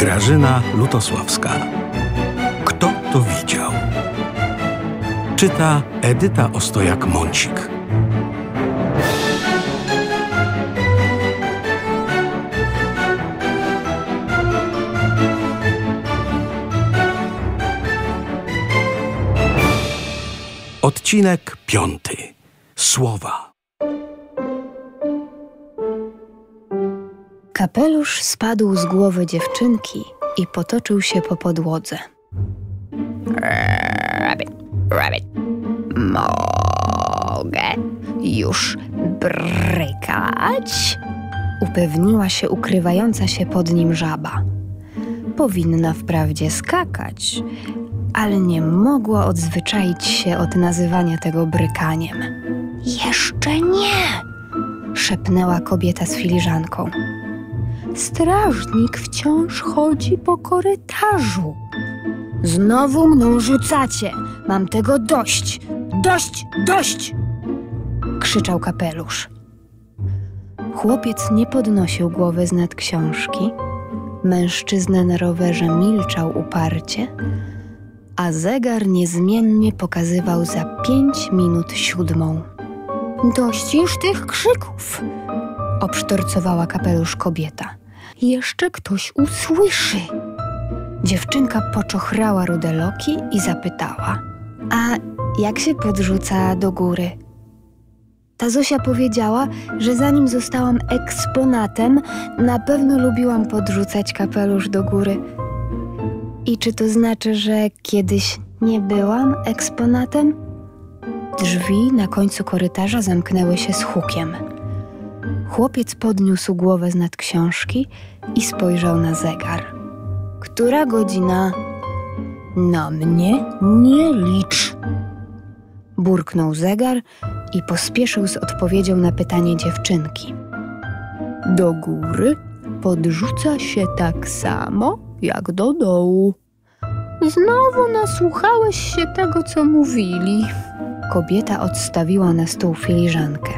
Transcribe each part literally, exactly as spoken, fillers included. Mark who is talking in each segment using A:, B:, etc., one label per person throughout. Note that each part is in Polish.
A: Grażyna Lutosławska. Kto to widział? Czyta Edyta Ostojak-Mącik. Odcinek piąty. Słowa.
B: Kapelusz spadł z głowy dziewczynki i potoczył się po podłodze.
C: Rabbit, rabbit. Mogę już brykać?
B: Upewniła się ukrywająca się pod nim żaba. Powinna wprawdzie skakać, ale nie mogła odzwyczaić się od nazywania tego brykaniem.
C: Jeszcze nie!
B: Szepnęła kobieta z filiżanką. Strażnik wciąż chodzi po korytarzu. Znowu mną rzucacie! Mam tego dość! Dość! Dość! Krzyczał kapelusz. Chłopiec nie podnosił głowy z nad książki. Mężczyzna na rowerze milczał uparcie, a zegar niezmiennie pokazywał za pięć minut siódmą. Dość już tych krzyków! Obsztorcowała kapelusz kobieta. Jeszcze ktoś usłyszy! Dziewczynka poczochrała rude loki i zapytała: a jak się podrzuca do góry? Ta Zosia powiedziała, że zanim zostałam eksponatem, na pewno lubiłam podrzucać kapelusz do góry. I czy to znaczy, że kiedyś nie byłam eksponatem? Drzwi na końcu korytarza zamknęły się z hukiem. Chłopiec podniósł głowę z nad książki i spojrzał na zegar. Która godzina? Na mnie nie licz! Burknął zegar i pospieszył z odpowiedzią na pytanie dziewczynki. Do góry podrzuca się tak samo jak do dołu. Znowu nasłuchałeś się tego, co mówili. Kobieta odstawiła na stół filiżankę.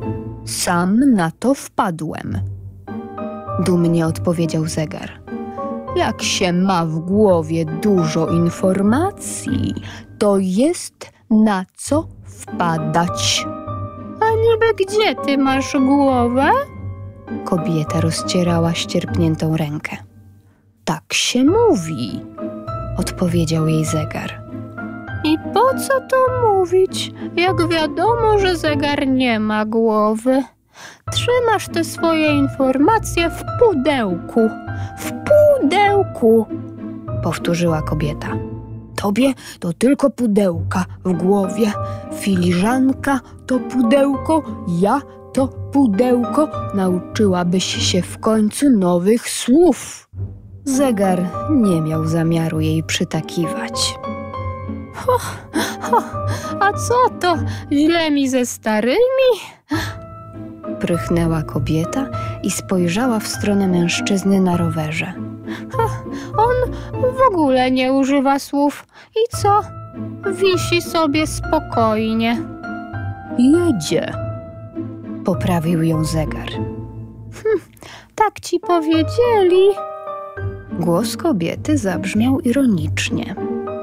B: Sam na to wpadłem. Dumnie odpowiedział zegar. Jak się ma w głowie dużo informacji, to jest na co wpadać. A niby gdzie ty masz głowę? Kobieta rozcierała ścierpniętą rękę. Tak się mówi, odpowiedział jej zegar. I po co to mówić, jak wiadomo, że zegar nie ma głowy? Trzymasz te swoje informacje w pudełku. W pudełku, powtórzyła kobieta. Tobie to tylko pudełka w głowie. Filiżanka to pudełko, ja to pudełko. Nauczyłabyś się w końcu nowych słów. Zegar nie miał zamiaru jej przytakiwać. Ho, ho, a co to? Źle mi ze starymi? Prychnęła kobieta i spojrzała w stronę mężczyzny na rowerze. Ha, on w ogóle nie używa słów. I co? Wisi sobie spokojnie. Jedzie, poprawił ją zegar. Hm, tak ci powiedzieli. Głos kobiety zabrzmiał ironicznie.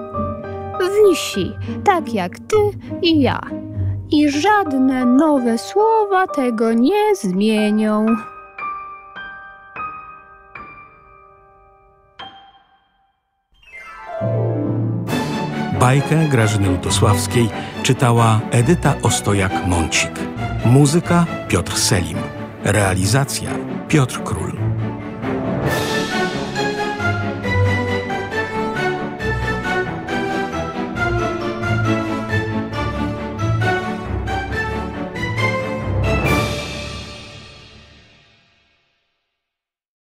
B: Wisi, tak jak ty i ja. I żadne nowe słowa tego nie zmienią.
A: Bajkę Grażyny Lutosławskiej czytała Edyta Ostojak-Mącik. Muzyka Piotr Selim. Realizacja Piotr Król.